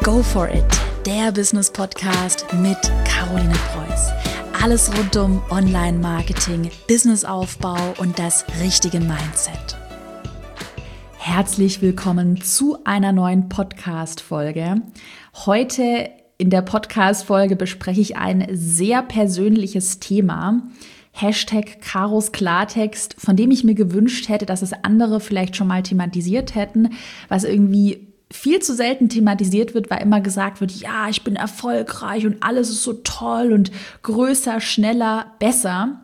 Go for it, der Business-Podcast mit Caroline Preuß. Alles rund um Online-Marketing, Businessaufbau und das richtige Mindset. Herzlich willkommen zu einer neuen Podcast-Folge. Heute in der Podcast-Folge bespreche ich ein sehr persönliches Thema. #Caros Klartext, von dem ich mir gewünscht hätte, dass es andere vielleicht schon mal thematisiert hätten, was irgendwie viel zu selten thematisiert wird, weil immer gesagt wird, ja, ich bin erfolgreich und alles ist so toll und größer, schneller, besser.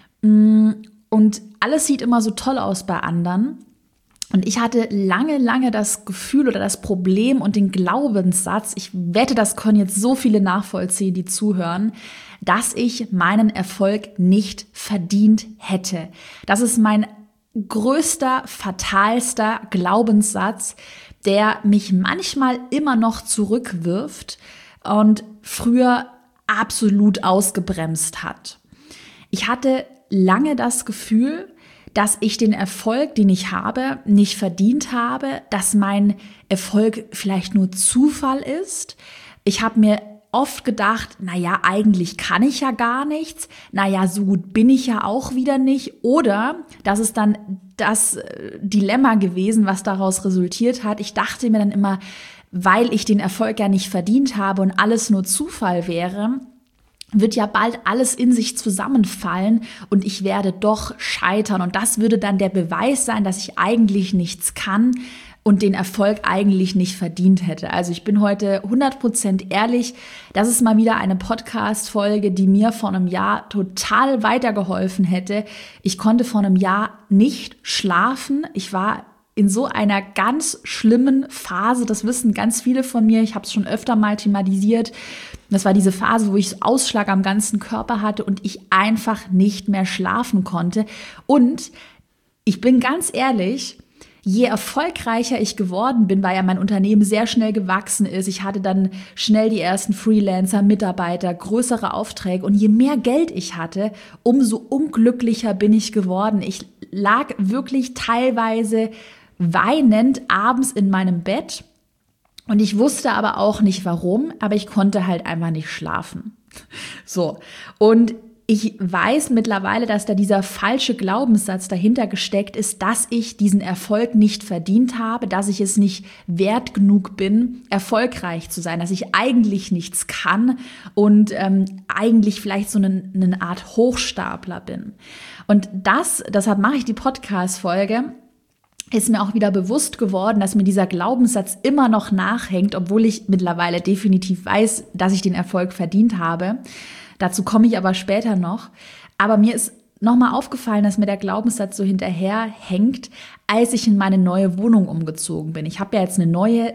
Und alles sieht immer so toll aus bei anderen. Und ich hatte lange das Gefühl oder das Problem und den Glaubenssatz, ich wette, das können jetzt so viele nachvollziehen, die zuhören, dass ich meinen Erfolg nicht verdient hätte. Das ist mein größter, fatalster Glaubenssatz, der mich manchmal immer noch zurückwirft und früher absolut ausgebremst hat. Ich hatte lange das Gefühl, dass ich den Erfolg, den ich habe, nicht verdient habe, dass mein Erfolg vielleicht nur Zufall ist. Ich habe mir oft gedacht, naja, eigentlich kann ich ja gar nichts, naja, so gut bin ich ja auch wieder nicht. Oder das ist dann das Dilemma gewesen, was daraus resultiert hat. Ich dachte mir dann immer, weil ich den Erfolg ja nicht verdient habe und alles nur Zufall wäre, wird ja bald alles in sich zusammenfallen und ich werde doch scheitern. Und das würde dann der Beweis sein, dass ich eigentlich nichts kann und den Erfolg eigentlich nicht verdient hätte. Also ich bin heute 100% ehrlich, das ist mal wieder eine Podcast-Folge, die mir vor einem Jahr total weitergeholfen hätte. Ich konnte vor einem Jahr nicht schlafen. Ich war in so einer ganz schlimmen Phase, das wissen ganz viele von mir, ich habe es schon öfter mal thematisiert. Das war diese Phase, wo ich Ausschlag am ganzen Körper hatte und ich einfach nicht mehr schlafen konnte. Und ich bin ganz ehrlich, je erfolgreicher ich geworden bin, weil ja mein Unternehmen sehr schnell gewachsen ist, ich hatte dann schnell die ersten Freelancer, Mitarbeiter, größere Aufträge und je mehr Geld ich hatte, umso unglücklicher bin ich geworden. Ich lag wirklich teilweise weinend abends in meinem Bett und ich wusste aber auch nicht warum, aber ich konnte halt einfach nicht schlafen. So, und ich weiß mittlerweile, dass da dieser falsche Glaubenssatz dahinter gesteckt ist, dass ich diesen Erfolg nicht verdient habe, dass ich es nicht wert genug bin, erfolgreich zu sein, dass ich eigentlich nichts kann und eigentlich vielleicht so eine Art Hochstapler bin. Und deshalb mache ich die Podcast-Folge, ist mir auch wieder bewusst geworden, dass mir dieser Glaubenssatz immer noch nachhängt, obwohl ich mittlerweile definitiv weiß, dass ich den Erfolg verdient habe. Dazu komme ich aber später noch. Aber mir ist nochmal aufgefallen, dass mir der Glaubenssatz so hinterherhängt, als ich in meine neue Wohnung umgezogen bin. Ich habe ja jetzt eine neue,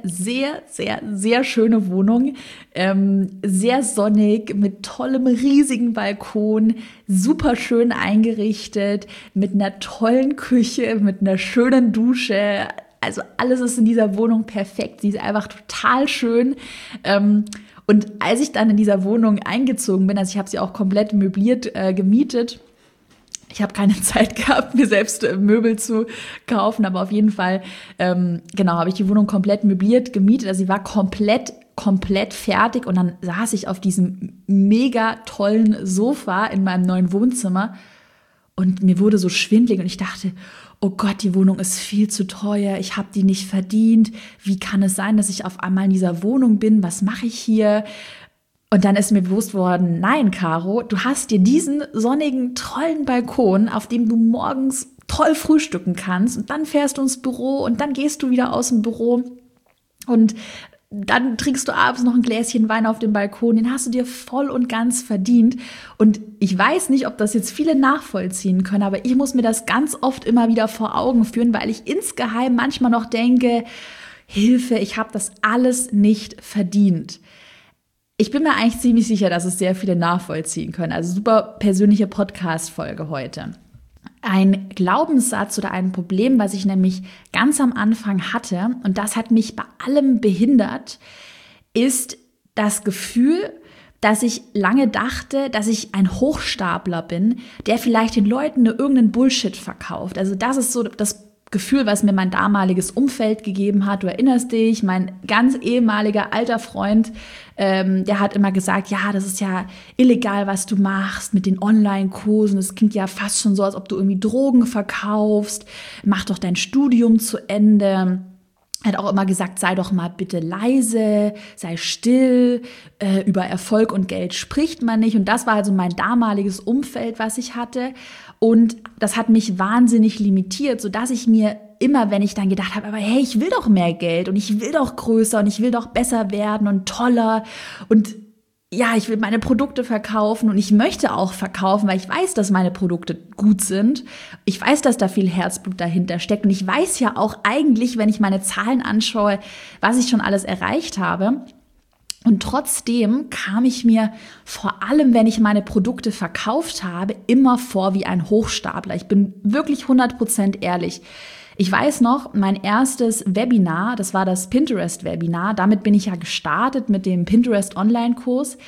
sehr schöne Wohnung, sehr sonnig, mit tollem, riesigen Balkon, super schön eingerichtet, mit einer tollen Küche, mit einer schönen Dusche. Also alles ist in dieser Wohnung perfekt. Sie ist einfach total schön. Und als ich dann in dieser Wohnung eingezogen bin, also ich habe sie auch komplett möbliert gemietet, ich habe keine Zeit gehabt, mir selbst Möbel zu kaufen, aber auf jeden Fall, habe ich die Wohnung komplett möbliert gemietet. Also sie war komplett fertig und dann saß ich auf diesem mega tollen Sofa in meinem neuen Wohnzimmer und mir wurde so schwindelig und ich dachte, oh Gott, die Wohnung ist viel zu teuer, ich habe die nicht verdient. Wie kann es sein, dass ich auf einmal in dieser Wohnung bin? Was mache ich hier? Und dann ist mir bewusst worden, nein, Caro, du hast dir diesen sonnigen, tollen Balkon, auf dem du morgens toll frühstücken kannst und dann fährst du ins Büro und dann gehst du wieder aus dem Büro und dann trinkst du abends noch ein Gläschen Wein auf dem Balkon, den hast du dir voll und ganz verdient. Und ich weiß nicht, ob das jetzt viele nachvollziehen können, aber ich muss mir das ganz oft immer wieder vor Augen führen, weil ich insgeheim manchmal noch denke, Hilfe, ich habe das alles nicht verdient. Ich bin mir eigentlich ziemlich sicher, dass es sehr viele nachvollziehen können. Also super persönliche Podcast-Folge heute. Ein Glaubenssatz oder ein Problem, was ich nämlich ganz am Anfang hatte, und das hat mich bei allem behindert, ist das Gefühl, dass ich lange dachte, dass ich ein Hochstapler bin, der vielleicht den Leuten nur irgendeinen Bullshit verkauft. Also das ist so das Gefühl, was mir mein damaliges Umfeld gegeben hat. Du erinnerst dich, mein ganz ehemaliger alter Freund, der hat immer gesagt, ja, das ist ja illegal, was du machst mit den Online-Kursen. Das klingt ja fast schon so, als ob du irgendwie Drogen verkaufst. Mach doch dein Studium zu Ende. Er hat auch immer gesagt, sei doch mal bitte leise, sei still, über Erfolg und Geld spricht man nicht. Und das war also mein damaliges Umfeld, was ich hatte. Und das hat mich wahnsinnig limitiert, sodass ich mir immer, wenn ich dann gedacht habe, aber hey, ich will doch mehr Geld und ich will doch größer und ich will doch besser werden und toller und ja, ich will meine Produkte verkaufen und ich möchte auch verkaufen, weil ich weiß, dass meine Produkte gut sind. Ich weiß, dass da viel Herzblut dahinter steckt und ich weiß ja auch eigentlich, wenn ich meine Zahlen anschaue, was ich schon alles erreicht habe. Und trotzdem kam ich mir vor allem, wenn ich meine Produkte verkauft habe, immer vor wie ein Hochstapler. Ich bin wirklich 100% ehrlich. Ich weiß noch, mein erstes Webinar, das war das Pinterest-Webinar, damit bin ich ja gestartet mit dem Pinterest-Online-Kurs.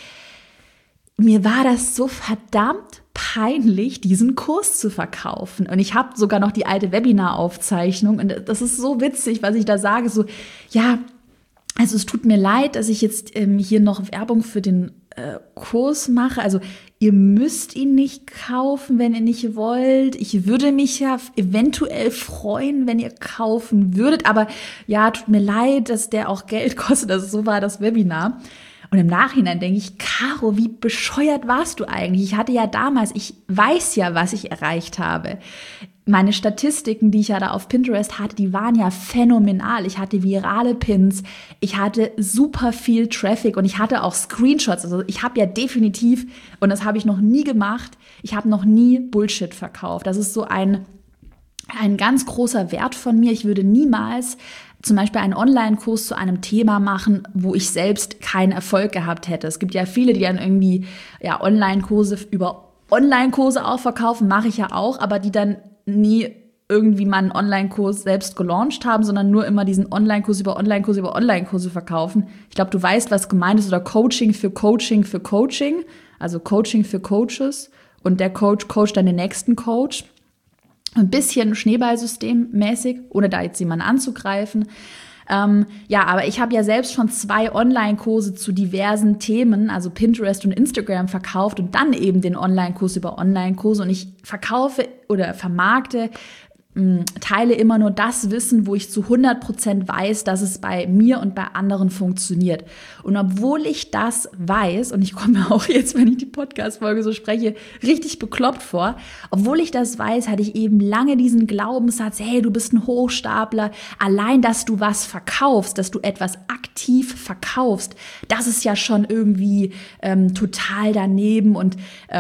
Mir war das so verdammt peinlich, diesen Kurs zu verkaufen. Und ich habe sogar noch die alte Webinar-Aufzeichnung und das ist so witzig, was ich da sage, so, ja, also es tut mir leid, dass ich jetzt hier noch Werbung für den Kurs mache. Also ihr müsst ihn nicht kaufen, wenn ihr nicht wollt. Ich würde mich ja eventuell freuen, wenn ihr kaufen würdet. Aber ja, tut mir leid, dass der auch Geld kostet. Also so war das Webinar. Und im Nachhinein denke ich, Caro, wie bescheuert warst du eigentlich? Ich hatte ja damals, ich weiß ja, was ich erreicht habe. Meine Statistiken, die ich ja da auf Pinterest hatte, die waren ja phänomenal. Ich hatte virale Pins, ich hatte super viel Traffic und ich hatte auch Screenshots. Also ich habe ja definitiv, und das habe ich noch nie gemacht, ich habe noch nie Bullshit verkauft. Das ist so ein ganz großer Wert von mir. Ich würde niemals zum Beispiel einen Online-Kurs zu einem Thema machen, wo ich selbst keinen Erfolg gehabt hätte. Es gibt ja viele, die dann irgendwie ja Online-Kurse über Online-Kurse auch verkaufen, mache ich ja auch, aber die dann nie irgendwie mal einen Online-Kurs selbst gelauncht haben, sondern nur immer diesen Online-Kurs über Online-Kurse über Online-Kurse verkaufen. Ich glaube, du weißt, was gemeint ist, oder Coaching für Coaching für Coaching, also Coaching für Coaches und der Coach coacht dann den nächsten Coach. Ein bisschen Schneeballsystem-mäßig, ohne da jetzt jemanden anzugreifen. Ja, aber ich habe ja selbst schon 2 Online-Kurse zu diversen Themen, also Pinterest und Instagram verkauft und dann eben den Online-Kurs über Online-Kurse. Und ich verkaufe oder vermarkte, teile immer nur das Wissen, wo ich zu 100% weiß, dass es bei mir und bei anderen funktioniert. Und obwohl ich das weiß, und ich komme mir auch jetzt, wenn ich die Podcast-Folge so spreche, richtig bekloppt vor, obwohl ich das weiß, hatte ich eben lange diesen Glaubenssatz, hey, du bist ein Hochstapler, allein, dass du was verkaufst, dass du etwas aktiv verkaufst, das ist ja schon irgendwie total daneben und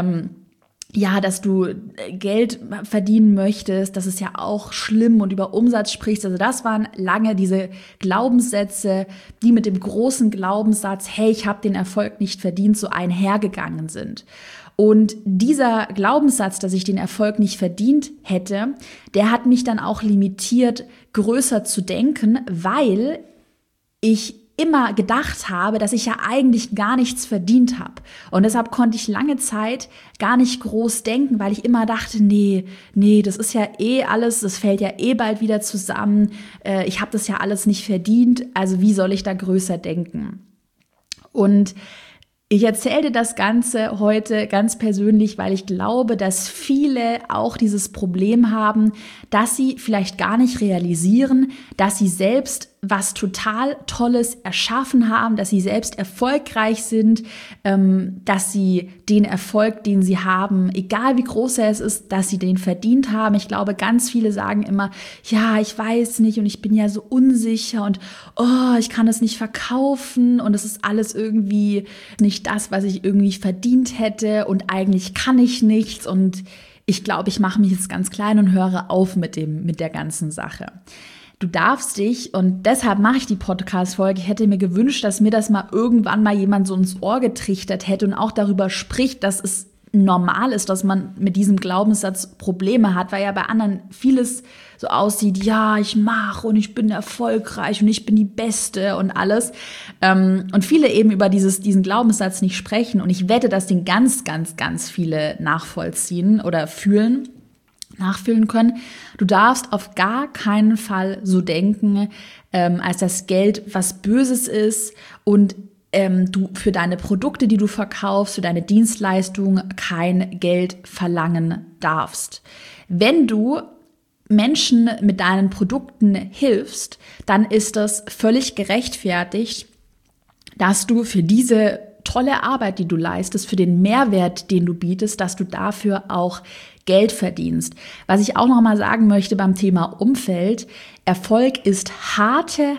ja, dass du Geld verdienen möchtest, das ist ja auch schlimm und über Umsatz sprichst. Also das waren lange diese Glaubenssätze, die mit dem großen Glaubenssatz, hey, ich habe den Erfolg nicht verdient, so einhergegangen sind. Und dieser Glaubenssatz, dass ich den Erfolg nicht verdient hätte, der hat mich dann auch limitiert, größer zu denken, weil ich immer gedacht habe, dass ich ja eigentlich gar nichts verdient habe. Und deshalb konnte ich lange Zeit gar nicht groß denken, weil ich immer dachte, nee, das ist ja eh alles, das fällt ja eh bald wieder zusammen. Ich habe das ja alles nicht verdient, also wie soll ich da größer denken? Und ich erzähle dir das Ganze heute ganz persönlich, weil ich glaube, dass viele auch dieses Problem haben, dass sie vielleicht gar nicht realisieren, dass sie selbst was total Tolles erschaffen haben, dass sie selbst erfolgreich sind, dass sie den Erfolg, den sie haben, egal wie groß er ist, dass sie den verdient haben. Ich glaube, ganz viele sagen immer, ja, ich weiß nicht und ich bin ja so unsicher und ich kann das nicht verkaufen und es ist alles irgendwie nicht das, was ich irgendwie verdient hätte und eigentlich kann ich nichts und ich glaube, ich mache mich jetzt ganz klein und höre auf mit der ganzen Sache. Du darfst dich, und deshalb mache ich die Podcast-Folge, ich hätte mir gewünscht, dass mir das mal irgendwann mal jemand so ins Ohr getrichtert hätte und auch darüber spricht, dass es normal ist, dass man mit diesem Glaubenssatz Probleme hat, weil ja bei anderen vieles so aussieht, ja, ich mache und ich bin erfolgreich und ich bin die Beste und alles. Und viele eben über diesen Glaubenssatz nicht sprechen und ich wette, dass den ganz, ganz, ganz viele nachvollziehen oder fühlen. nachfühlen können. Du darfst auf gar keinen Fall so denken, als das Geld was Böses ist und du für deine Produkte, die du verkaufst, für deine Dienstleistungen kein Geld verlangen darfst. Wenn du Menschen mit deinen Produkten hilfst, dann ist das völlig gerechtfertigt, dass du für diese tolle Arbeit, die du leistest, für den Mehrwert, den du bietest, dass du dafür auch Geld verdienst. Was ich auch noch mal sagen möchte beim Thema Umfeld: Erfolg ist harte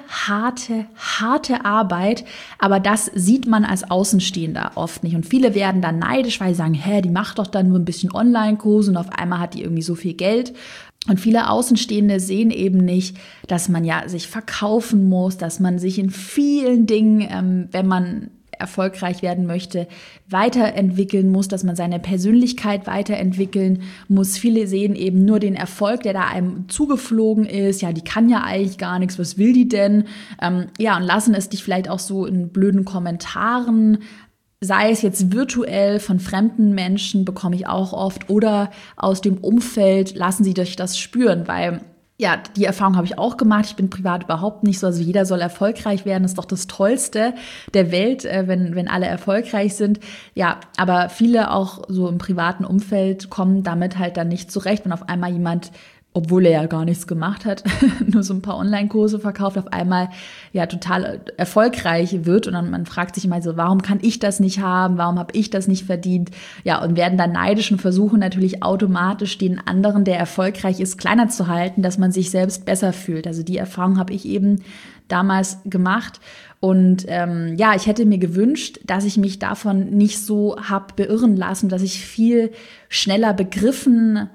Arbeit, aber das sieht man als Außenstehender oft nicht. Und viele werden dann neidisch, weil sie sagen, die macht doch dann nur ein bisschen Online-Kurse und auf einmal hat die irgendwie so viel Geld. Und viele Außenstehende sehen eben nicht, dass man ja sich verkaufen muss, dass man sich in vielen Dingen, wenn man erfolgreich werden möchte, weiterentwickeln muss, dass man seine Persönlichkeit weiterentwickeln muss. Viele sehen eben nur den Erfolg, der da einem zugeflogen ist. Ja, die kann ja eigentlich gar nichts, was will die denn? Und lassen es dich vielleicht auch so in blöden Kommentaren, sei es jetzt virtuell von fremden Menschen, bekomme ich auch oft, oder aus dem Umfeld, lassen sie dich das spüren, weil die Erfahrung habe ich auch gemacht. Ich bin privat überhaupt nicht so. Also jeder soll erfolgreich werden. Das ist doch das Tollste der Welt, wenn alle erfolgreich sind. Ja, aber viele auch so im privaten Umfeld kommen damit halt dann nicht zurecht, wenn auf einmal jemand, obwohl er ja gar nichts gemacht hat, nur so ein paar Online-Kurse verkauft, auf einmal total erfolgreich wird. Und dann man fragt sich immer so, warum kann ich das nicht haben? Warum habe ich das nicht verdient? Ja, und werden dann neidisch und versuchen natürlich automatisch den anderen, der erfolgreich ist, kleiner zu halten, dass man sich selbst besser fühlt. Also die Erfahrung habe ich eben damals gemacht. Und ich hätte mir gewünscht, dass ich mich davon nicht so habe beirren lassen, dass ich viel schneller begriffen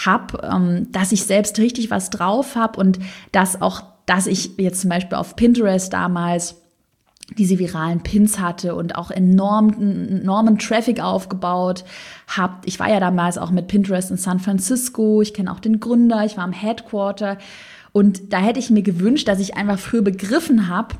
habe, dass ich selbst richtig was drauf habe und dass ich jetzt zum Beispiel auf Pinterest damals diese viralen Pins hatte und auch enormen Traffic aufgebaut habe. Ich war ja damals auch mit Pinterest in San Francisco, ich kenne auch den Gründer, ich war am Headquarter und da hätte ich mir gewünscht, dass ich einfach früher begriffen habe,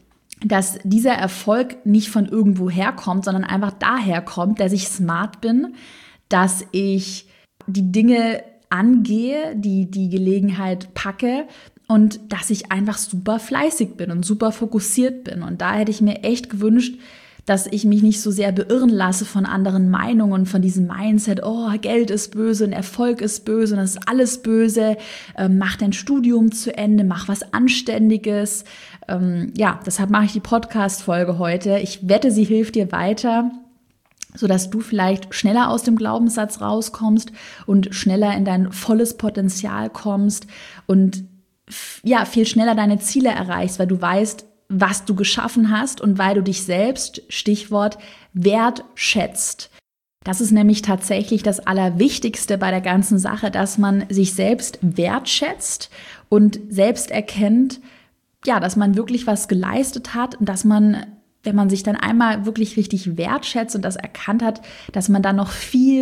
dass dieser Erfolg nicht von irgendwo herkommt, sondern einfach daher kommt, dass ich smart bin, dass ich die Dinge angehe, die Gelegenheit packe und dass ich einfach super fleißig bin und super fokussiert bin. Und da hätte ich mir echt gewünscht, dass ich mich nicht so sehr beirren lasse von anderen Meinungen, von diesem Mindset, Geld ist böse und Erfolg ist böse und das ist alles böse, mach dein Studium zu Ende, mach was Anständiges. Deshalb mache ich die Podcast-Folge heute. Ich wette, sie hilft dir weiter, sodass du vielleicht schneller aus dem Glaubenssatz rauskommst und schneller in dein volles Potenzial kommst und viel schneller deine Ziele erreichst, weil du weißt, was du geschaffen hast und weil du dich selbst, Stichwort, wertschätzt. Das ist nämlich tatsächlich das Allerwichtigste bei der ganzen Sache, dass man sich selbst wertschätzt und selbst erkennt, dass man wirklich was geleistet hat und dass man, wenn man sich dann einmal wirklich richtig wertschätzt und das erkannt hat, dass man dann noch viel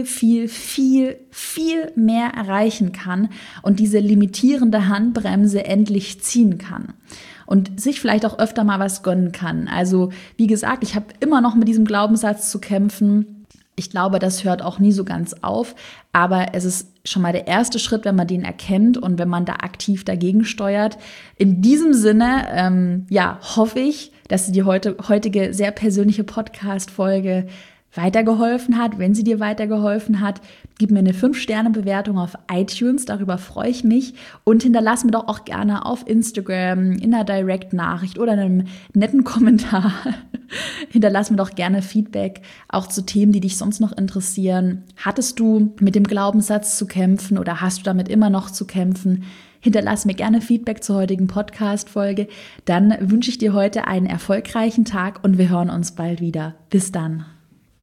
mehr erreichen kann und diese limitierende Handbremse endlich ziehen kann und sich vielleicht auch öfter mal was gönnen kann. Also wie gesagt, ich habe immer noch mit diesem Glaubenssatz zu kämpfen. Ich glaube, das hört auch nie so ganz auf, aber es ist schon mal der erste Schritt, wenn man den erkennt und wenn man da aktiv dagegen steuert. In diesem Sinne, hoffe ich, dass dir die heutige sehr persönliche Podcast-Folge weitergeholfen hat. Wenn sie dir weitergeholfen hat, gib mir eine 5-Sterne-Bewertung auf iTunes, darüber freue ich mich. Und hinterlass mir doch auch gerne auf Instagram, in einer Direct-Nachricht oder einem netten Kommentar. Hinterlass mir doch gerne Feedback, auch zu Themen, die dich sonst noch interessieren. Hattest du mit dem Glaubenssatz zu kämpfen oder hast du damit immer noch zu kämpfen? Hinterlass mir gerne Feedback zur heutigen Podcast-Folge. Dann wünsche ich dir heute einen erfolgreichen Tag und wir hören uns bald wieder. Bis dann.